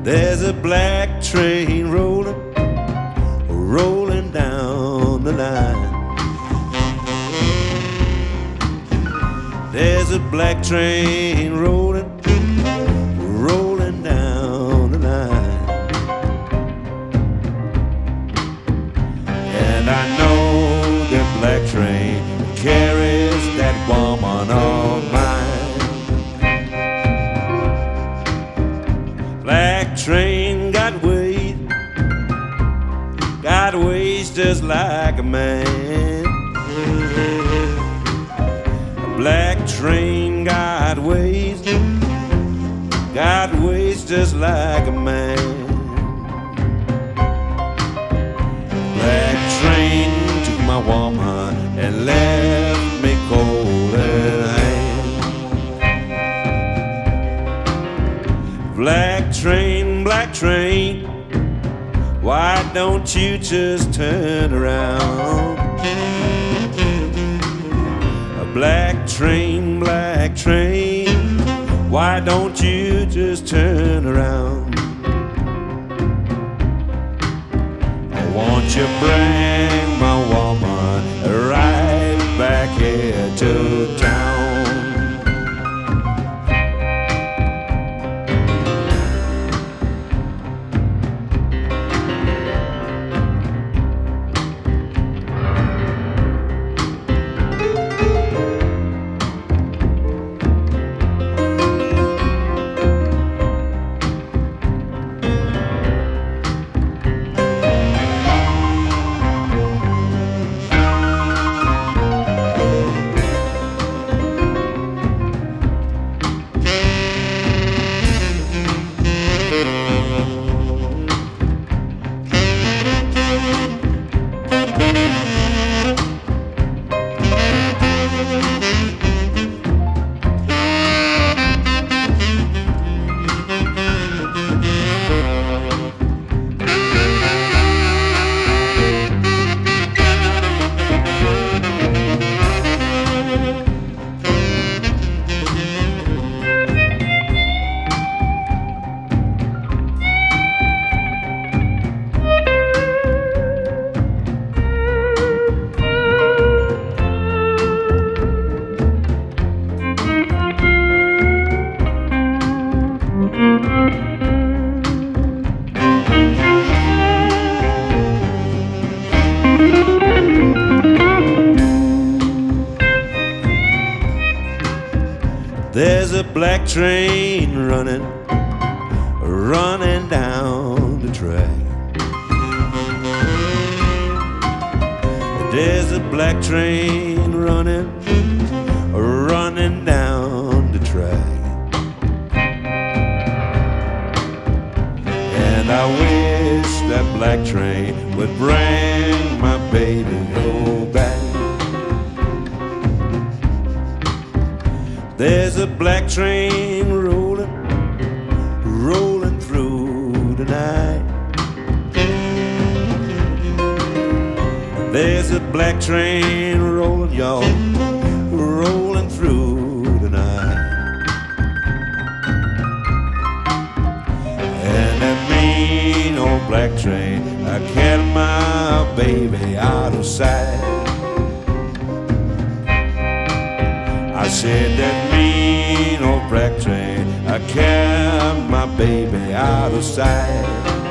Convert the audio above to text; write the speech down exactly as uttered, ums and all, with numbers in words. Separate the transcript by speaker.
Speaker 1: There's a black train rolling, rolling down the line. There's a black train rolling, rolling down the line. And I know that black train carries that woman of mine. Black train got ways, got ways just like a man. A black train got ways, got ways just like a man. Black train took my woman and left me cold in hand. Black train, black train, why don't you just turn around? A black train, black train, why don't you just turn around? Won't you bring my woman right back here to town? There's a black train running, running down the track. There's a black train running, running down the track. And I wish that black train would bring my baby go back. There's a black train rolling, rolling through the night. There's a black train rolling, y'all, rolling through the night. And that mean old black train, I carried my baby out of sight. I said that mean old black train, I carried my baby out of sight.